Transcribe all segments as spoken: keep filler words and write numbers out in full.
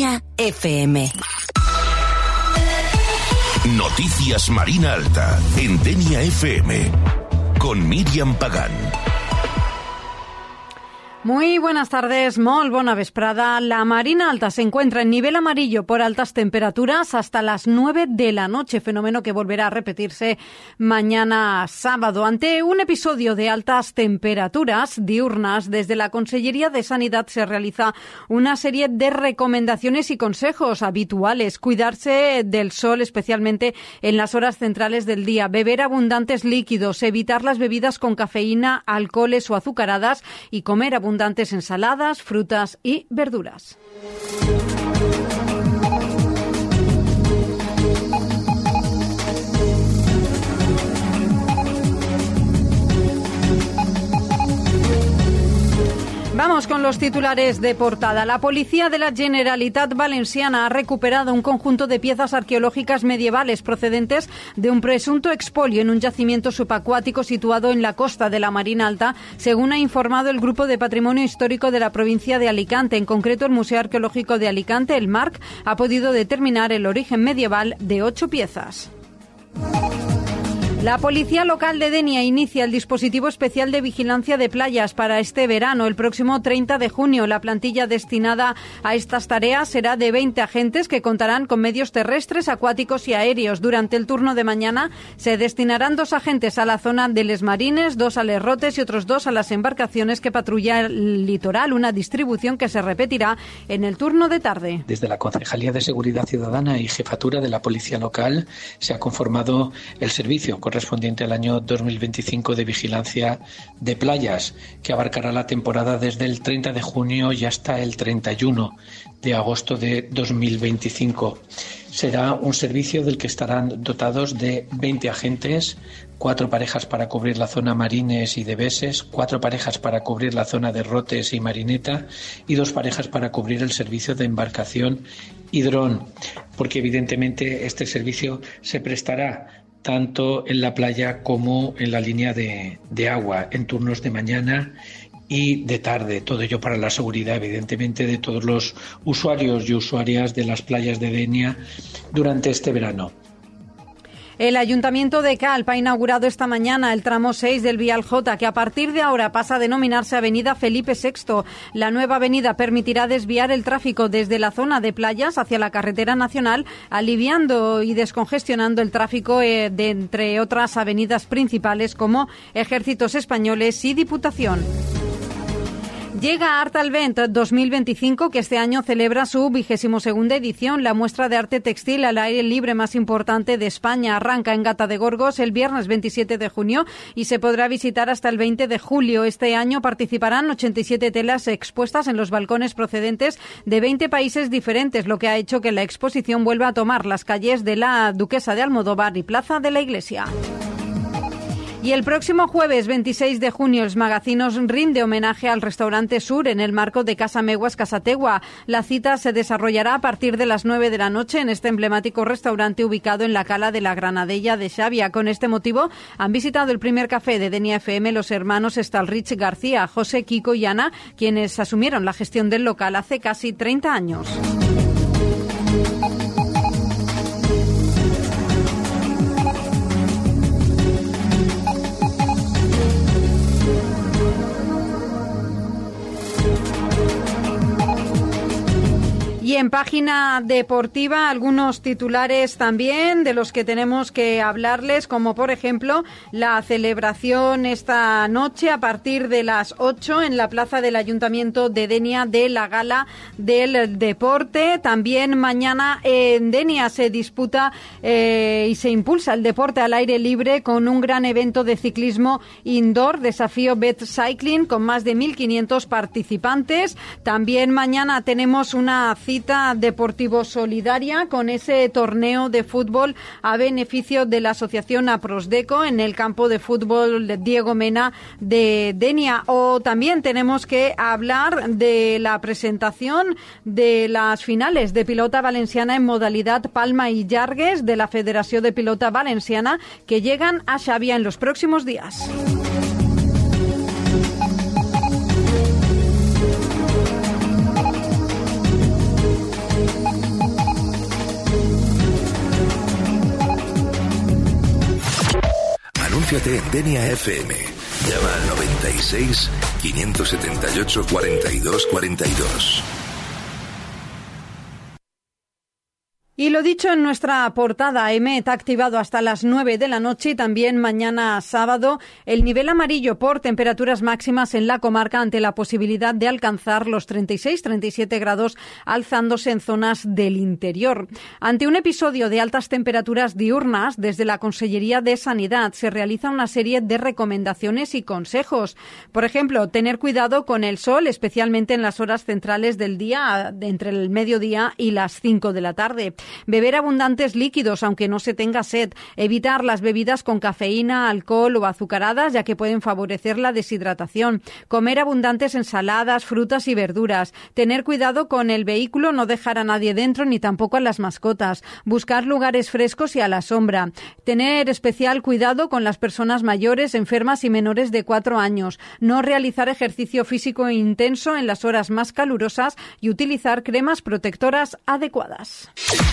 Denia F M. Noticias Marina Alta en Denia F M con Míriam Pagán. Muy buenas tardes, molt bona vesprada. La Marina Alta se encuentra en nivel amarillo por altas temperaturas hasta las nueve de la noche, fenómeno que volverá a repetirse mañana sábado. Ante un episodio de altas temperaturas diurnas, desde la Consellería de Sanidad se realiza una serie de recomendaciones y consejos habituales. Cuidarse del sol, especialmente en las horas centrales del día. Beber abundantes líquidos, evitar las bebidas con cafeína, alcoholes o azucaradas y comer abundantes abundantes ensaladas, frutas y verduras. Vamos con los titulares de portada. La policía de la Generalitat Valenciana ha recuperado un conjunto de piezas arqueológicas medievales procedentes de un presunto expolio en un yacimiento subacuático situado en la costa de la Marina Alta, según ha informado el Grupo de Patrimonio Histórico de la provincia de Alicante. En concreto, el Museo Arqueológico de Alicante, el MARC, ha podido determinar el origen medieval de ocho piezas. La Policía Local de Denia inicia el dispositivo especial de vigilancia de playas para este verano. El próximo treinta de junio, la plantilla destinada a estas tareas será de veinte agentes que contarán con medios terrestres, acuáticos y aéreos. Durante el turno de mañana se destinarán dos agentes a la zona de Les Marines, dos a Les Rotes y otros dos a las embarcaciones que patrullan el litoral, una distribución que se repetirá en el turno de tarde. Desde la Concejalía de Seguridad Ciudadana y Jefatura de la Policía Local se ha conformado el servicio correspondiente al año dos mil veinticinco de vigilancia de playas, que abarcará la temporada desde el treinta de junio y hasta el treinta y uno de agosto de dos mil veinticinco. Será un servicio del que estarán dotados de veinte agentes, cuatro parejas para cubrir la zona Marines y de Beses, cuatro parejas para cubrir la zona de Rotes y Marineta y dos parejas para cubrir el servicio de embarcación y dron, porque evidentemente este servicio se prestará tanto en la playa como en la línea de, de agua, en turnos de mañana y de tarde. Todo ello para la seguridad, evidentemente, de todos los usuarios y usuarias de las playas de Denia durante este verano. El Ayuntamiento de Calp ha inaugurado esta mañana el tramo seis del Vial J, que a partir de ahora pasa a denominarse Avenida Felipe sexto. La nueva avenida permitirá desviar el tráfico desde la zona de playas hacia la carretera nacional, aliviando y descongestionando el tráfico eh, de entre otras avenidas principales como Ejércitos Españoles y Diputación. Llega Art al Vent dos mil veinticinco, que este año celebra su vigésimo segunda edición. La muestra de arte textil al aire libre más importante de España arranca en Gata de Gorgos el viernes veintisiete de junio y se podrá visitar hasta el veinte de julio. Este año participarán ochenta y siete telas expuestas en los balcones procedentes de veinte países diferentes, lo que ha hecho que la exposición vuelva a tomar las calles de la Duquesa de Almodóvar y Plaza de la Iglesia. Y el próximo jueves veintiséis de junio, Els Magazinos rinde homenaje al Restaurante Sur en el marco de Casa Meguas Casategua. La cita se desarrollará a partir de las nueve de la noche en este emblemático restaurante ubicado en la cala de la Granadella de Xavia. Con este motivo han visitado el primer café de Denia F M los hermanos Stalrich García, José, Kiko y Ana, quienes asumieron la gestión del local hace casi treinta años. Y en página deportiva, algunos titulares también de los que tenemos que hablarles, como por ejemplo la celebración esta noche a partir de las ocho en la plaza del Ayuntamiento de Denia de la Gala del Deporte. También mañana en Denia se disputa eh, y se impulsa el deporte al aire libre con un gran evento de ciclismo indoor, Desafío Bet Cycling, con más de mil quinientos participantes. También mañana tenemos una cita deportivo solidaria con ese torneo de fútbol a beneficio de la asociación Aprosdeco en el campo de fútbol de Diego Mena de Denia. O también tenemos que hablar de la presentación de las finales de pilota valenciana en modalidad Palma y Llargues de la Federación de Pilota Valenciana, que llegan a Xàbia en los próximos días. Anúnciate en Denia F M. Llama al noventa y seis, quinientos setenta y ocho, cuarenta y dos cuarenta y dos. Y lo dicho en nuestra portada, EMET ha activado hasta las nueve de la noche y también mañana sábado el nivel amarillo por temperaturas máximas en la comarca ante la posibilidad de alcanzar los treinta y seis a treinta y siete grados, alzándose en zonas del interior. Ante un episodio de altas temperaturas diurnas, desde la Consellería de Sanidad se realiza una serie de recomendaciones y consejos. Por ejemplo, tener cuidado con el sol, especialmente en las horas centrales del día, entre el mediodía y las cinco de la tarde. Beber abundantes líquidos, aunque no se tenga sed. Evitar las bebidas con cafeína, alcohol o azucaradas, ya que pueden favorecer la deshidratación. Comer abundantes ensaladas, frutas y verduras. Tener cuidado con el vehículo, no dejar a nadie dentro ni tampoco a las mascotas. Buscar lugares frescos y a la sombra. Tener especial cuidado con las personas mayores, enfermas y menores de cuatro años. No realizar ejercicio físico intenso en las horas más calurosas y utilizar cremas protectoras adecuadas.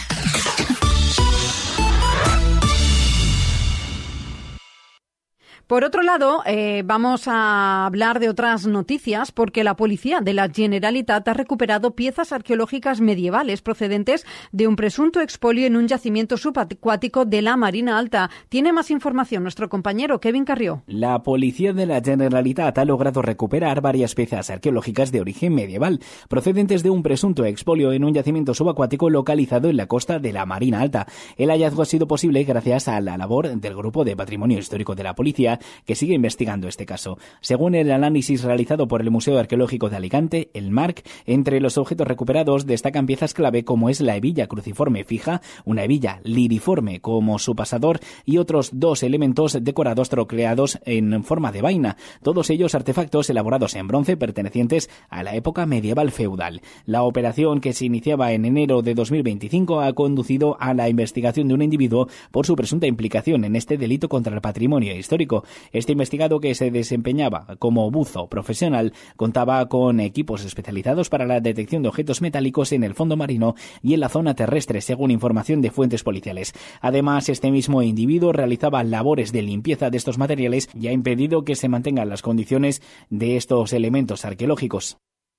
Por otro lado, eh, vamos a hablar de otras noticias porque la policía de la Generalitat ha recuperado piezas arqueológicas medievales procedentes de un presunto expolio en un yacimiento subacuático de la Marina Alta. Tiene más información nuestro compañero Kevin Carrió. La policía de la Generalitat ha logrado recuperar varias piezas arqueológicas de origen medieval procedentes de un presunto expolio en un yacimiento subacuático localizado en la costa de la Marina Alta. El hallazgo ha sido posible gracias a la labor del Grupo de Patrimonio Histórico de la Policía, que sigue investigando este caso. Según el análisis realizado por el Museo Arqueológico de Alicante, el MARC, entre los objetos recuperados destacan piezas clave como es la hebilla cruciforme fija, una hebilla liriforme como su pasador y otros dos elementos decorados troquelados en forma de vaina, todos ellos artefactos elaborados en bronce pertenecientes a la época medieval feudal. La operación, que se iniciaba en enero de dos mil veinticinco, ha conducido a la investigación de un individuo por su presunta implicación en este delito contra el patrimonio histórico. Este investigado, que se desempeñaba como buzo profesional, contaba con equipos especializados para la detección de objetos metálicos en el fondo marino y en la zona terrestre, según información de fuentes policiales. Además, este mismo individuo realizaba labores de limpieza de estos materiales y ha impedido que se mantengan las condiciones de estos elementos arqueológicos.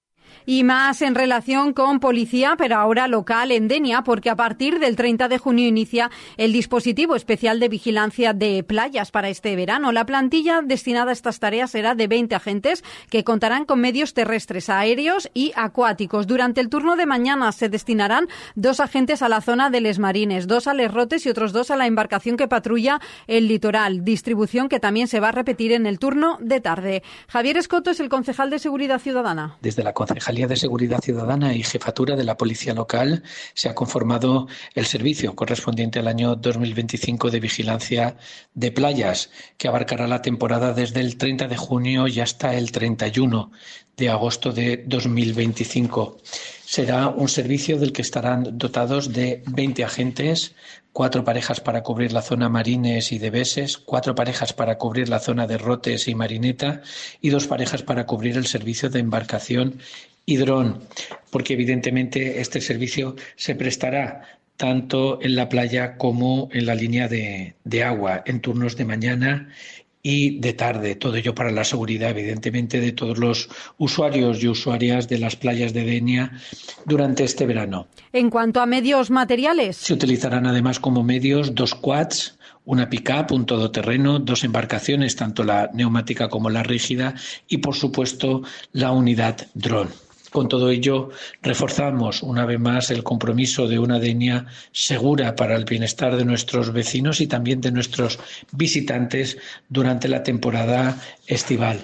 Y más en relación con policía, pero ahora local en Denia, porque a partir del treinta de junio inicia el dispositivo especial de vigilancia de playas para este verano. La plantilla destinada a estas tareas será de veinte agentes que contarán con medios terrestres, aéreos y acuáticos. Durante el turno de mañana se destinarán dos agentes a la zona de Les Marines, dos a Les Rotes y otros dos a la embarcación que patrulla el litoral. Distribución que también se va a repetir en el turno de tarde. Javier Escoto es el concejal de Seguridad Ciudadana. Desde la Concejalía de Seguridad Ciudadana y Jefatura de la Policía Local se ha conformado el servicio correspondiente al año dos mil veinticinco de vigilancia de playas, que abarcará la temporada desde el treinta de junio y hasta el treinta y uno de agosto de dos mil veinticinco. Será un servicio del que estarán dotados de veinte agentes, cuatro parejas para cubrir la zona Marines y de Beses, cuatro parejas para cubrir la zona de Rotes y Marineta y dos parejas para cubrir el servicio de embarcación y dron, porque evidentemente este servicio se prestará tanto en la playa como en la línea de, de agua, en turnos de mañana y de tarde. Todo ello para la seguridad, evidentemente, de todos los usuarios y usuarias de las playas de Denia durante este verano. En cuanto a medios materiales, se utilizarán además como medios dos quads, una pick-up, un todoterreno, dos embarcaciones, tanto la neumática como la rígida, y por supuesto la unidad dron. Con todo ello, reforzamos una vez más el compromiso de una Denia segura para el bienestar de nuestros vecinos y también de nuestros visitantes durante la temporada estival.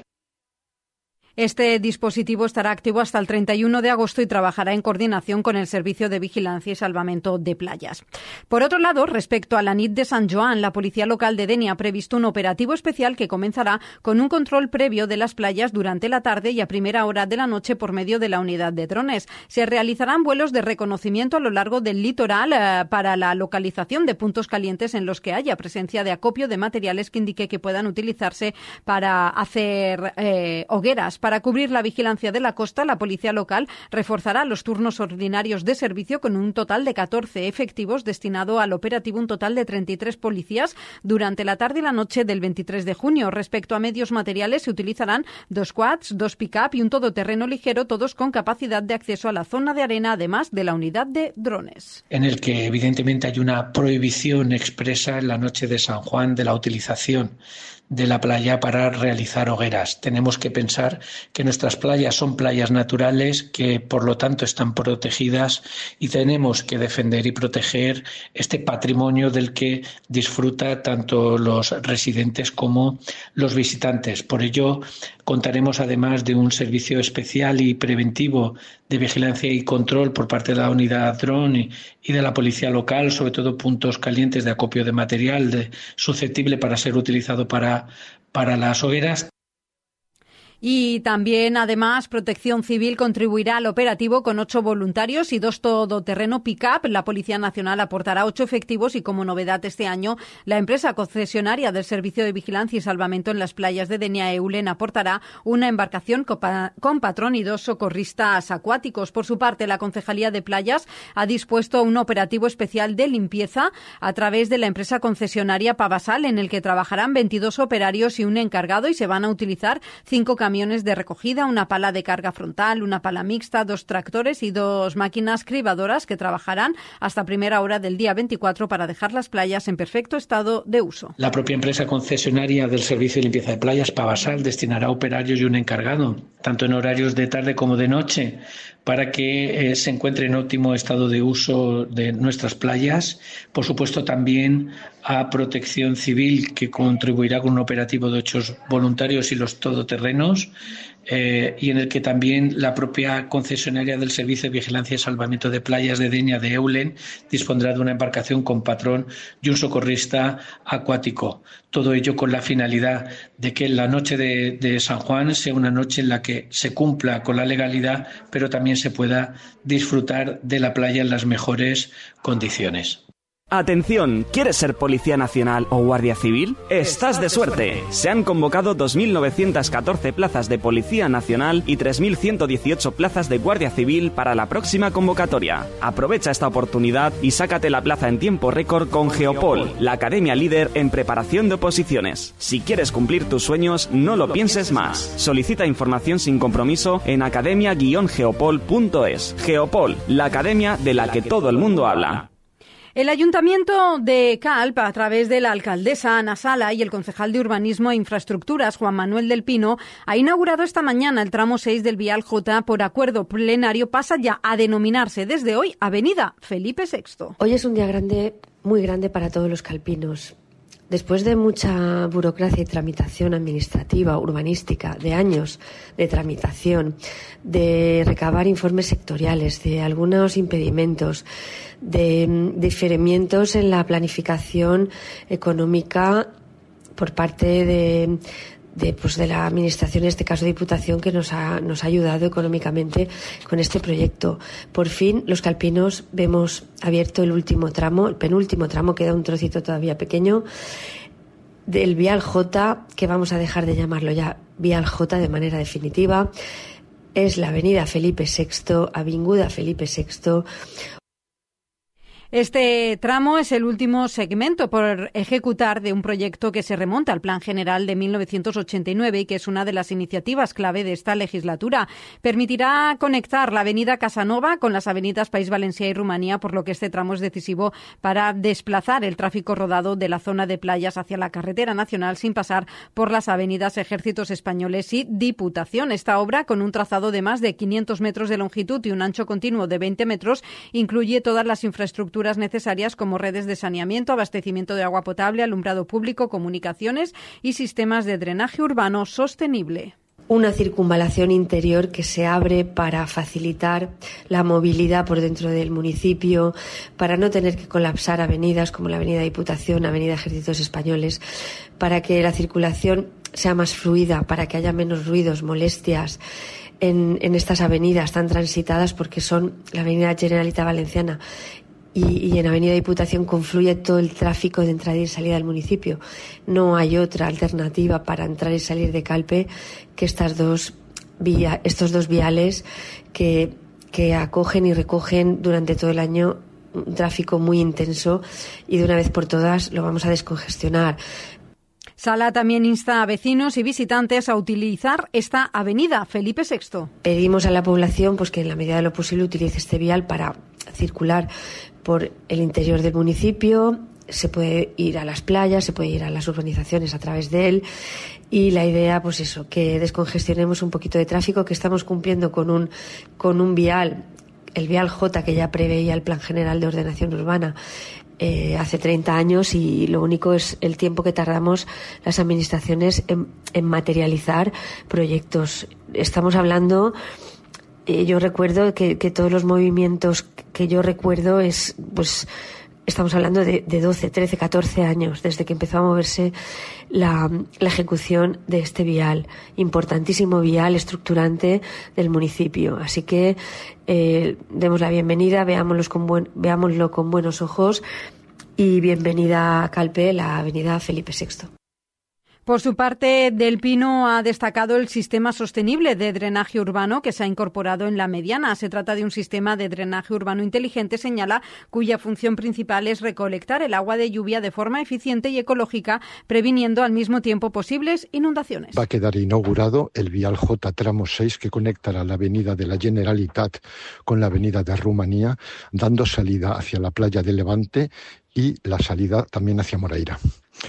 Este dispositivo estará activo hasta el treinta y uno de agosto y trabajará en coordinación con el Servicio de Vigilancia y Salvamento de Playas. Por otro lado, respecto a la nit de Sant Joan, la Policía Local de Denia ha previsto un operativo especial que comenzará con un control previo de las playas durante la tarde y a primera hora de la noche por medio de la unidad de drones. Se realizarán vuelos de reconocimiento a lo largo del litoral eh, para la localización de puntos calientes en los que haya presencia de acopio de materiales que indique que puedan utilizarse para hacer eh, hogueras, Para cubrir la vigilancia de la costa, la policía local reforzará los turnos ordinarios de servicio con un total de catorce efectivos, destinado al operativo un total de treinta y tres policías durante la tarde y la noche del veintitrés de junio. Respecto a medios materiales, se utilizarán dos quads, dos pick-up y un todoterreno ligero, todos con capacidad de acceso a la zona de arena, además de la unidad de drones. En el que evidentemente hay una prohibición expresa en la noche de San Juan de la utilización de la playa para realizar hogueras. Tenemos que pensar que nuestras playas son playas naturales, que por lo tanto están protegidas, y tenemos que defender y proteger este patrimonio del que disfruta tanto los residentes como los visitantes. Por ello, contaremos además de un servicio especial y preventivo de vigilancia y control por parte de la unidad dron y de la policía local, sobre todo puntos calientes de acopio de material de, susceptible para ser utilizado para, para las hogueras. Y también, además, Protección Civil contribuirá al operativo con ocho voluntarios y dos todoterreno pick-up. La Policía Nacional aportará ocho efectivos y, como novedad este año, la empresa concesionaria del Servicio de Vigilancia y Salvamento en las playas de Denia Eulen aportará una embarcación con patrón y dos socorristas acuáticos. Por su parte, la Concejalía de Playas ha dispuesto un operativo especial de limpieza a través de la empresa concesionaria Pavasal, en el que trabajarán veintidós operarios y un encargado, y se van a utilizar cinco camiones de recogida, una pala de carga frontal, una pala mixta, dos tractores y dos máquinas cribadoras que trabajarán hasta primera hora del día veinticuatro para dejar las playas en perfecto estado de uso. La propia empresa concesionaria del servicio de limpieza de playas, Pavasal, destinará operarios y un encargado, tanto en horarios de tarde como de noche, para que eh, se encuentre en óptimo estado de uso de nuestras playas. Por supuesto, también a Protección Civil, que contribuirá con un operativo de ocho voluntarios y los todoterrenos, eh, y en el que también la propia concesionaria del Servicio de Vigilancia y Salvamento de Playas de Denia de Eulen dispondrá de una embarcación con patrón y un socorrista acuático. Todo ello con la finalidad de que la noche de, de San Juan sea una noche en la que se cumpla con la legalidad, pero también se pueda disfrutar de la playa en las mejores condiciones. Atención, ¿quieres ser Policía Nacional o Guardia Civil? ¡Estás de suerte! Se han convocado dos mil novecientas catorce plazas de Policía Nacional y tres mil ciento dieciocho plazas de Guardia Civil para la próxima convocatoria. Aprovecha esta oportunidad y sácate la plaza en tiempo récord con Geopol, la academia líder en preparación de oposiciones. Si quieres cumplir tus sueños, no lo pienses más. Solicita información sin compromiso en academia guion geopol punto es. Geopol, la academia de la que todo el mundo habla. El Ayuntamiento de Calp, a través de la alcaldesa Ana Sala y el concejal de Urbanismo e Infraestructuras, Juan Manuel del Pino, ha inaugurado esta mañana el tramo seis del Vial J. Por acuerdo plenario pasa ya a denominarse desde hoy Avenida Felipe sexto. Hoy es un día grande, muy grande para todos los calpinos. Después de mucha burocracia y tramitación administrativa, urbanística, de años de tramitación, de recabar informes sectoriales, de algunos impedimentos, de diferimientos en la planificación económica por parte de, de, pues de la Administración, en este caso Diputación, que nos ha, nos ha ayudado económicamente con este proyecto. Por fin, los calpinos vemos abierto el último tramo, el penúltimo tramo, queda un trocito todavía pequeño, del Vial J, que vamos a dejar de llamarlo ya Vial J de manera definitiva. Es la avenida Felipe sexto, Avinguda Felipe sexto. Este tramo es el último segmento por ejecutar de un proyecto que se remonta al Plan General de mil novecientos ochenta y nueve y que es una de las iniciativas clave de esta legislatura. Permitirá conectar la avenida Casanova con las avenidas País Valencià y Rumanía, por lo que este tramo es decisivo para desplazar el tráfico rodado de la zona de playas hacia la carretera nacional sin pasar por las avenidas Ejércitos Españoles y Diputación. Esta obra, con un trazado de más de quinientos metros de longitud y un ancho continuo de veinte metros, incluye todas las infraestructuras necesarias como redes de saneamiento, abastecimiento de agua potable, alumbrado público, comunicaciones y sistemas de drenaje urbano sostenible. Una circunvalación interior que se abre para facilitar la movilidad por dentro del municipio, para no tener que colapsar avenidas como la Avenida Diputación, Avenida Ejércitos Españoles, para que la circulación sea más fluida, para que haya menos ruidos, molestias en, en estas avenidas tan transitadas, porque son la Avenida Generalitat Valenciana Y, y en Avenida Diputación confluye todo el tráfico de entrada y salida del municipio. No hay otra alternativa para entrar y salir de Calpe que estas dos vía, estos dos viales que, que acogen y recogen durante todo el año un tráfico muy intenso y de una vez por todas lo vamos a descongestionar. Sala también insta a vecinos y visitantes a utilizar esta avenida Felipe sexto. Pedimos a la población pues que en la medida de lo posible utilice este vial para circular por el interior del municipio. Se puede ir a las playas, se puede ir a las urbanizaciones a través de él y la idea pues eso, que descongestionemos un poquito de tráfico, que estamos cumpliendo con un, con un vial, el vial J que ya preveía el Plan General de Ordenación Urbana Eh, hace treinta años y lo único es el tiempo que tardamos las administraciones en, en materializar proyectos. Estamos hablando, eh, yo recuerdo que, que todos los movimientos que yo recuerdo es, pues, estamos hablando de, de doce, trece, catorce años desde que empezó a moverse la, la ejecución de este vial, importantísimo vial estructurante del municipio. Así que eh, demos la bienvenida, veámoslo con, buen, veámoslo con buenos ojos y bienvenida a Calpe, la avenida Felipe sexto. Por su parte, Del Pino ha destacado el sistema sostenible de drenaje urbano que se ha incorporado en la mediana. Se trata de un sistema de drenaje urbano inteligente, señala, cuya función principal es recolectar el agua de lluvia de forma eficiente y ecológica, previniendo al mismo tiempo posibles inundaciones. Va a quedar inaugurado el vial J tramo seis que conectará la avenida de la Generalitat con la avenida de Rumanía, dando salida hacia la playa de Levante y la salida también hacia Moreira.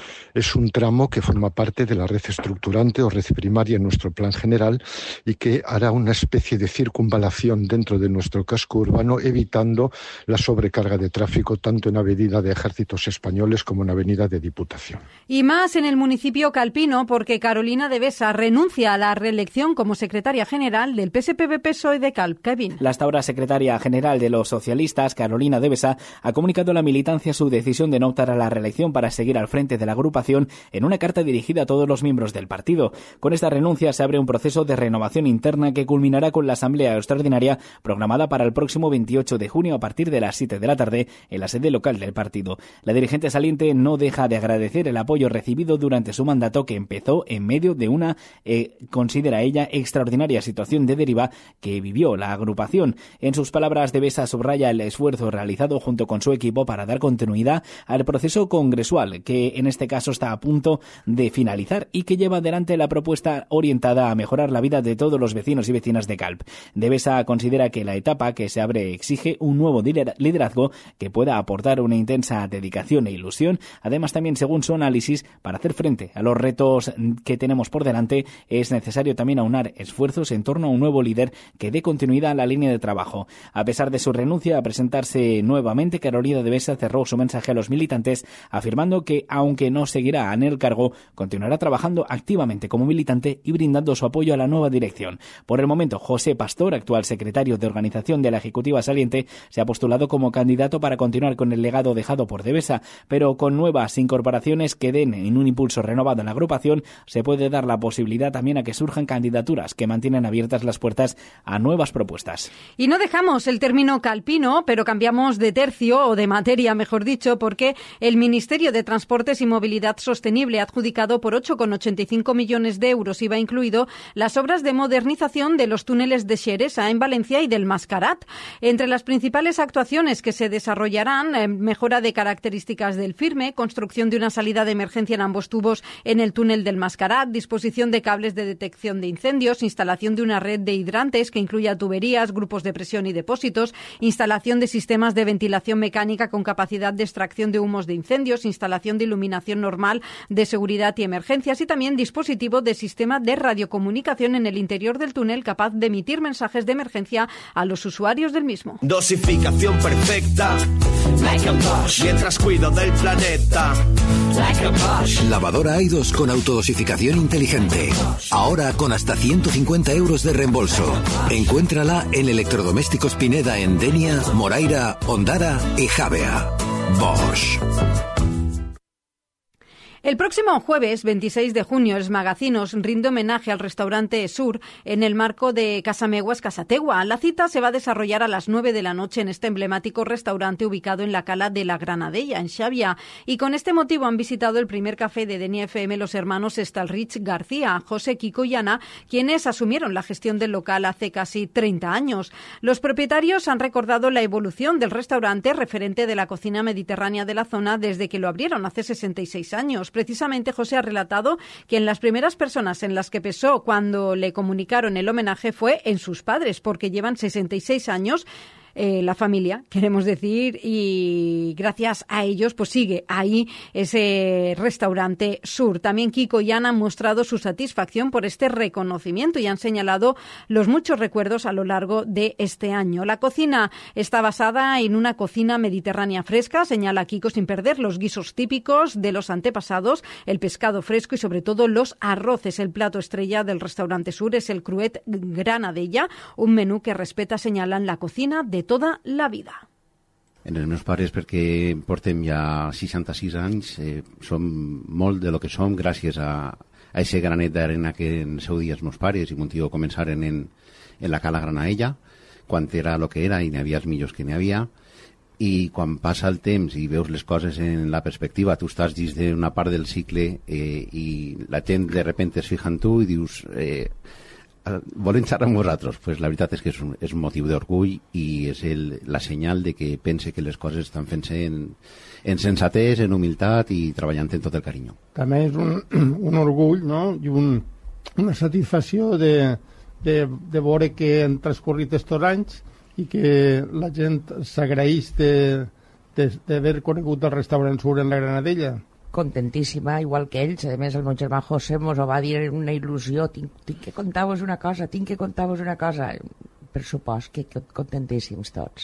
Es un tramo que forma parte de la red estructurante o red primaria en nuestro plan general y que hará una especie de circunvalación dentro de nuestro casco urbano, evitando la sobrecarga de tráfico tanto en avenida de Ejércitos Españoles como en avenida de Diputación. Y más en el municipio calpino, porque Carolina de Besa renuncia a la reelección como secretaria general del P S P B P S O E de Calp. Kevin. La hasta ahora secretaria general de los socialistas, Carolina de Besa, ha comunicado a la militancia su decisión de no optar a la reelección para seguir al frente de la agrupación en una carta dirigida a todos los miembros del partido. Con esta renuncia se abre un proceso de renovación interna que culminará con la asamblea extraordinaria programada para el próximo veintiocho de junio a partir de las siete de la tarde en la sede local del partido. La dirigente saliente no deja de agradecer el apoyo recibido durante su mandato, que empezó en medio de una, eh, considera ella, extraordinaria situación de deriva que vivió la agrupación. En sus palabras, de Besa subraya el esfuerzo realizado junto con su equipo para dar continuidad al proceso congresual, que en este caso está a punto de finalizar y que lleva adelante la propuesta orientada a mejorar la vida de todos los vecinos y vecinas de Calp. De Besa considera que la etapa que se abre exige un nuevo liderazgo que pueda aportar una intensa dedicación e ilusión. Además, también, según su análisis, para hacer frente a los retos que tenemos por delante, es necesario también aunar esfuerzos en torno a un nuevo líder que dé continuidad a la línea de trabajo. A pesar de su renuncia a presentarse nuevamente, Carolina de Besa cerró su mensaje a los militantes afirmando que, aunque no seguirá en el cargo, continuará trabajando activamente como militante y brindando su apoyo a la nueva dirección. Por el momento, José Pastor, actual secretario de organización de la Ejecutiva saliente, se ha postulado como candidato para continuar con el legado dejado por de Besa, pero con nuevas incorporaciones que den en un impulso renovado en la agrupación, se puede dar la posibilidad también a que surjan candidaturas que mantienen abiertas las puertas a nuevas propuestas. Y no dejamos el término calpino, pero cambiamos de tercio, o de materia, mejor dicho, porque el Ministerio de Transportes y Movilidad Sostenible ha adjudicado por ocho coma ochenta y cinco millones de euros, I V A incluido, las obras de modernización de los túneles de Xeresa en Valencia y del Mascarat. Entre las principales actuaciones que se desarrollarán, eh, mejora de características del firme, construcción de una salida de emergencia en ambos tubos en el túnel del Mascarat, disposición de cables de detección de incendios, instalación de una red de hidrantes que incluya tuberías, grupos de presión y depósitos, instalación de sistemas de ventilación mecánica con capacidad de extracción de humos de incendios, instalación de iluminación normal de seguridad y emergencias y también dispositivo de sistema de radiocomunicación en el interior del túnel capaz de emitir mensajes de emergencia a los usuarios del mismo. Dosificación perfecta, like a Bosch, mientras cuido del planeta, like a Bosch. Lavadora Aidos con autodosificación inteligente. Ahora con hasta ciento cincuenta euros de reembolso. Encuéntrala en Electrodomésticos Pineda en Denia, Moraira, Ondara y Javea. Bosch. El próximo jueves veintiséis de junio, Els Magazinos rinde homenaje al restaurante Sur en el marco de Casameguas Casategua. La cita se va a desarrollar a las nueve de la noche en este emblemático restaurante ubicado en la cala de la Granadella, en Xavia. Y con este motivo han visitado el primer café de Denia F M los hermanos Stalrich García, José, Kiko y Ana, quienes asumieron la gestión del local hace casi treinta años. Los propietarios han recordado la evolución del restaurante referente de la cocina mediterránea de la zona desde que lo abrieron hace sesenta y seis años. Precisamente José ha relatado que en las primeras personas en las que pensó cuando le comunicaron el homenaje fue en sus padres, porque llevan sesenta y seis años Eh, la familia, queremos decir, y gracias a ellos pues sigue ahí ese restaurante Sur. También Kiko y Ana han mostrado su satisfacción por este reconocimiento y han señalado los muchos recuerdos a lo largo de este año. La cocina está basada en una cocina mediterránea fresca, señala Kiko, sin perder los guisos típicos de los antepasados, el pescado fresco y sobre todo los arroces. El plato estrella del restaurante Sur es el Cruet Granadella, un menú que respeta, señalan, la cocina de tota la vida. En els meus pares, perquè portem ja seixanta-sis anys, eh, som molt de lo que som gràcies a, a ese granet d'arena que en el seu dia els meus pares i mon tio començaren en, en la cala Granadella, quan era el que era i n'hi havia els millors que n'hi havia, i quan passa el temps i veus les coses en la perspectiva, tu estàs dins d'una part del cicle eh, i la gent de repente es fija en tu i dius... Eh, volen xerrar amb vosaltres, pues la veritat és que és un, és un motiu d'orgull i és el, la senyal de que pense que les coses estan fent-se en, en sensatès, en humilitat i treballant en tot el carinyo. També és un, un orgull, no? I un, una satisfacció de, de, de veure que han transcorrit estos anys i que la gent s'agraeix d'haver conegut el restaurant Sur en la Granadella. Contentíssima, igual que ells. A més, el meu germà José mos ho va dir en una il·lusió. Tinc, tinc que contar-vos una cosa, tinc que contar-vos una cosa. Per supost que, que contentíssims tots.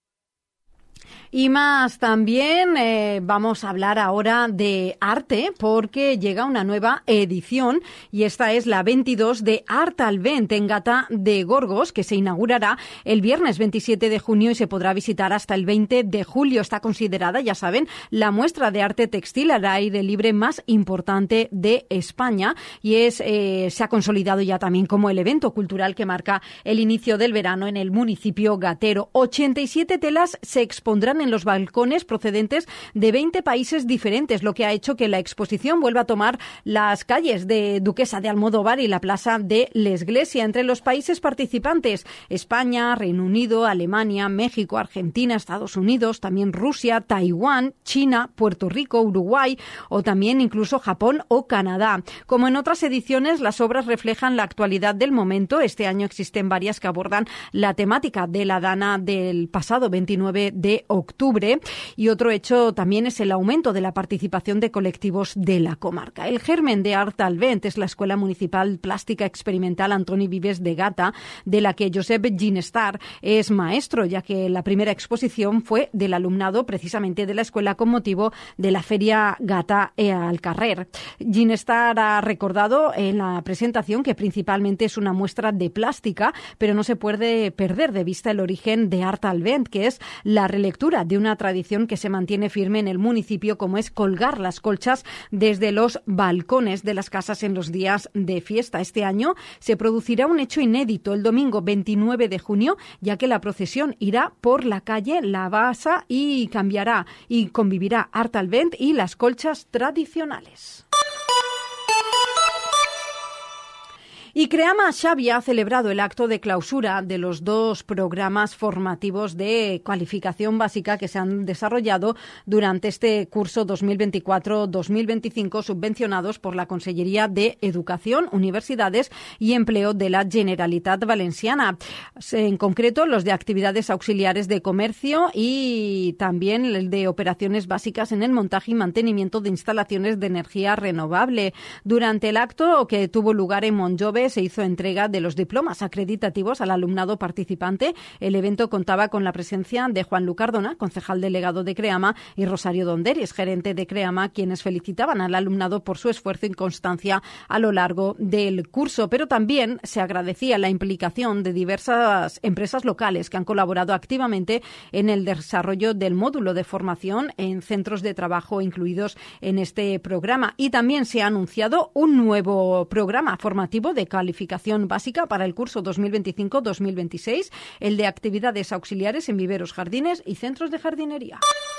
Y más también eh, vamos a hablar ahora de arte porque llega una nueva edición y esta es la veintidós de Art al Vent en Gata de Gorgos, que se inaugurará el viernes veintisiete de junio y se podrá visitar hasta el veinte de julio. Está considerada, ya saben, la muestra de arte textil al aire libre más importante de España y es eh, se ha consolidado ya también como el evento cultural que marca el inicio del verano en el municipio gatero. ochenta y siete telas se expondrán en los balcones procedentes de veinte países diferentes, lo que ha hecho que la exposición vuelva a tomar las calles de Duquesa de Almodóvar y la plaza de la Iglesia. Entre los países participantes, España, Reino Unido, Alemania, México, Argentina, Estados Unidos, también Rusia, Taiwán, China, Puerto Rico, Uruguay o también incluso Japón o Canadá. Como en otras ediciones, las obras reflejan la actualidad del momento. Este año existen varias que abordan la temática de la Dana del pasado veintinueve de octubre. Y otro hecho también es el aumento de la participación de colectivos de la comarca. El germen de Art al Vent es la Escuela Municipal Plástica Experimental Antoni Vives de Gata, de la que Josep Ginestar es maestro, ya que la primera exposición fue del alumnado precisamente de la escuela con motivo de la Feria Gata al Carrer. Ginestar ha recordado en la presentación que principalmente es una muestra de plástica, pero no se puede perder de vista el origen de Art al Vent, que es la relectura de una tradición que se mantiene firme en el municipio, como es colgar las colchas desde los balcones de las casas en los días de fiesta. Este año se producirá un hecho inédito el domingo veintinueve de junio, ya que la procesión irá por la calle La Basa y cambiará y convivirá Art al Vent y las colchas tradicionales. Y Creama Xavia ha celebrado el acto de clausura de los dos programas formativos de cualificación básica que se han desarrollado durante este curso dos mil veinticuatro dos mil veinticinco, subvencionados por la Consellería de Educación, Universidades y Empleo de la Generalitat Valenciana. En concreto, los de actividades auxiliares de comercio y también el de operaciones básicas en el montaje y mantenimiento de instalaciones de energía renovable. Durante el acto que tuvo lugar en Monjove, diecinueve se hizo entrega de los diplomas acreditativos al alumnado participante. El evento contaba con la presencia de Juan Lu Cardona, concejal delegado de CREAMA, y Rosario Donderis, gerente de CREAMA, quienes felicitaban al alumnado por su esfuerzo y constancia a lo largo del curso. Pero también se agradecía la implicación de diversas empresas locales que han colaborado activamente en el desarrollo del módulo de formación en centros de trabajo incluidos en este programa. Y también se ha anunciado un nuevo programa formativo de calificación básica para el curso dos mil veinticinco dos mil veintiséis, el de actividades auxiliares en viveros, jardines y centros de jardinería.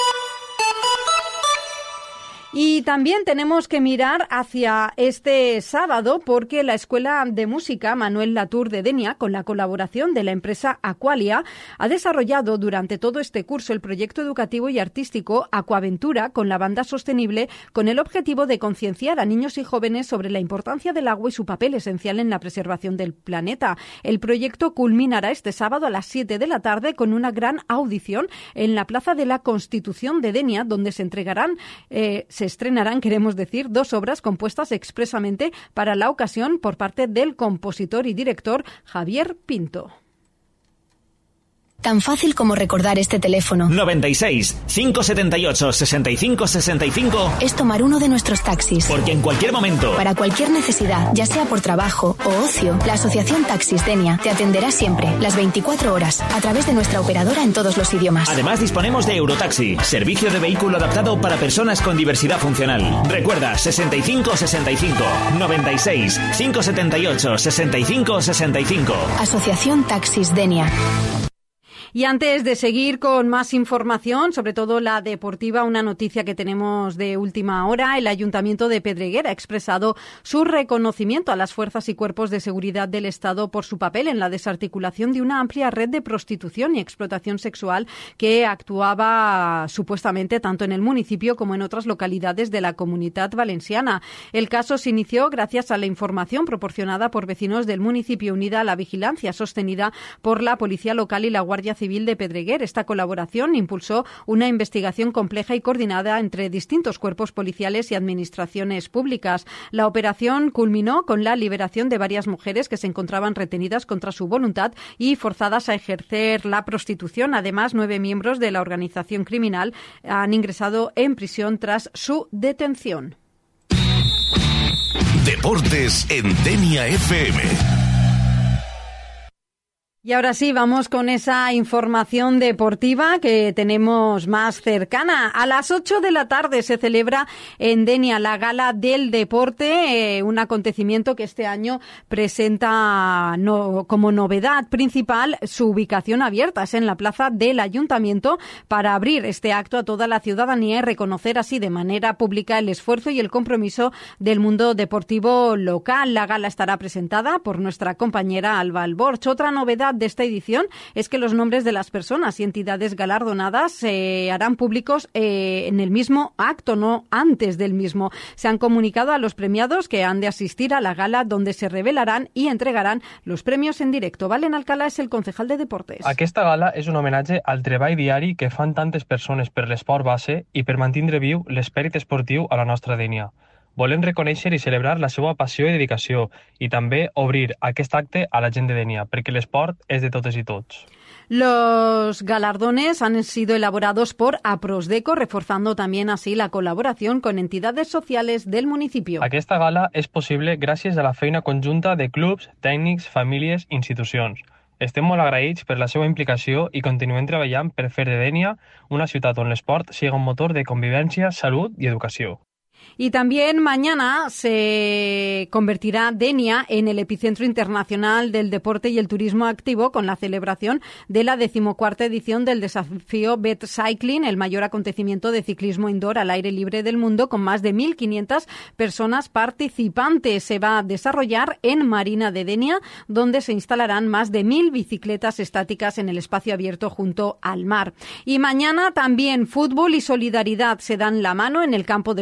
Y también tenemos que mirar hacia este sábado porque la Escuela de Música Manuel Latour de Denia, con la colaboración de la empresa Aqualia, ha desarrollado durante todo este curso el proyecto educativo y artístico Aquaventura con la banda sostenible, con el objetivo de concienciar a niños y jóvenes sobre la importancia del agua y su papel esencial en la preservación del planeta. El proyecto culminará este sábado a las siete de la tarde con una gran audición en la Plaza de la Constitución de Denia, donde se entregarán eh, se estrenarán, queremos decir, dos obras compuestas expresamente para la ocasión por parte del compositor y director Javier Pinto. Tan fácil como recordar este teléfono. noventa y seis, cinco setenta y ocho, sesenta y cinco sesenta y cinco. Es tomar uno de nuestros taxis. Porque en cualquier momento, para cualquier necesidad, ya sea por trabajo o ocio, la Asociación Taxis Denia te atenderá siempre, las veinticuatro horas, a través de nuestra operadora en todos los idiomas. Además, disponemos de Eurotaxi, servicio de vehículo adaptado para personas con diversidad funcional. Recuerda, sesenta y cinco sesenta y cinco, noventa y seis, cinco setenta y ocho, sesenta y cinco sesenta y cinco. Asociación Taxis Denia. Y antes de seguir con más información, sobre todo la deportiva, una noticia que tenemos de última hora. El Ayuntamiento de Pedreguer ha expresado su reconocimiento a las fuerzas y cuerpos de seguridad del Estado por su papel en la desarticulación de una amplia red de prostitución y explotación sexual que actuaba supuestamente tanto en el municipio como en otras localidades de la Comunitat Valenciana. El caso se inició gracias a la información proporcionada por vecinos del municipio unida a la vigilancia sostenida por la Policía Local y la Guardia Civil de Pedreguer. Esta colaboración impulsó una investigación compleja y coordinada entre distintos cuerpos policiales y administraciones públicas. La operación culminó con la liberación de varias mujeres que se encontraban retenidas contra su voluntad y forzadas a ejercer la prostitución. Además, nueve miembros de la organización criminal han ingresado en prisión tras su detención. Deportes en Denia F M. Y ahora sí, vamos con esa información deportiva que tenemos más cercana. A las ocho de la tarde se celebra en Denia la Gala del Deporte, eh, un acontecimiento que este año presenta no, como novedad principal su ubicación abierta. Es en la plaza del Ayuntamiento para abrir este acto a toda la ciudadanía y reconocer así de manera pública el esfuerzo y el compromiso del mundo deportivo local. La gala estará presentada por nuestra compañera Alba Alborch. Otra novedad de esta edición es que los nombres de las personas y entidades galardonadas se eh, harán públicos eh, en el mismo acto, no antes del mismo. Se han comunicado a los premiados que han de asistir a la gala, donde se revelarán y entregarán los premios en directo. Valen Alcalá es el concejal de Deportes. Aquesta gala és un homenatge al treball diari que fan tantes persones per l'esport base i per mantindre viu l'esperit esportiu a la nostra Denia. Volem reconèixer i celebrar la seva passió i dedicació i també obrir aquest acte a la gent de Denia, perquè l'esport és de totes i tots. Los galardones han sido elaborados por Aprosdeco, reforzando también así la colaboración con entidades sociales del municipio. Aquesta gala és possible gràcies a la feina conjunta de clubs, tècnics, famílies i institucions. Estem molt agraïts per la seva implicació i continuem treballant per fer de Denia una ciutat on l'esport siga un motor de convivència, salut i educació. Y también mañana se convertirá Denia en el epicentro internacional del deporte y el turismo activo con la celebración de la decimocuarta edición del desafío Bet Cycling, el mayor acontecimiento de ciclismo indoor al aire libre del mundo, con más de mil quinientas personas participantes. Se va a desarrollar en Marina de Denia, donde se instalarán más de mil bicicletas estáticas en el espacio abierto junto al mar. Y mañana también fútbol y solidaridad se dan la mano en el campo de fútbol de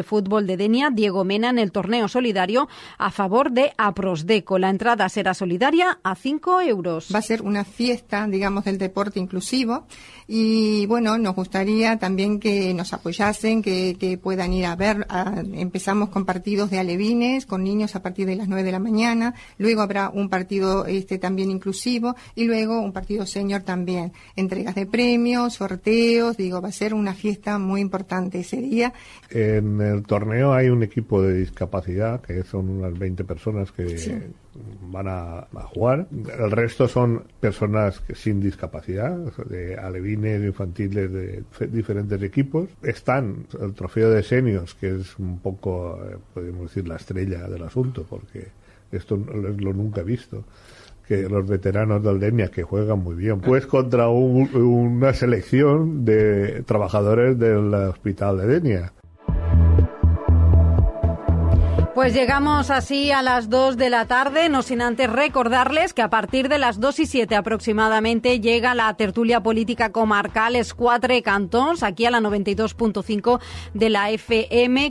de Denia, Diego Mena, en el torneo solidario a favor de Aprosdeco. La entrada será solidaria a cinco euros. Va a ser una fiesta, digamos, del deporte inclusivo y, bueno, nos gustaría también que nos apoyasen, que, que puedan ir a ver. A, empezamos con partidos de alevines, con niños a partir de las nueve de la mañana, luego habrá un partido este también inclusivo y luego un partido senior también. Entregas de premios, sorteos, digo, va a ser una fiesta muy importante ese día. En el torneo hay un equipo de discapacidad, que son unas veinte personas que sí. van a, a jugar. El resto son personas que, sin discapacidad, de alevines, infantiles, de f- diferentes equipos. Están el trofeo de seniors, que es un poco, eh, podemos decir, la estrella del asunto, porque esto lo, lo nunca he visto. Que los veteranos del Denia, que juegan muy bien, pues contra un, una selección de trabajadores del hospital de Denia. Pues llegamos así a las dos de la tarde, no sin antes recordarles que a partir de las dos y siete aproximadamente llega la tertulia política comarcal Es Quatre Cantons, aquí a la noventa y dos punto cinco de la F M.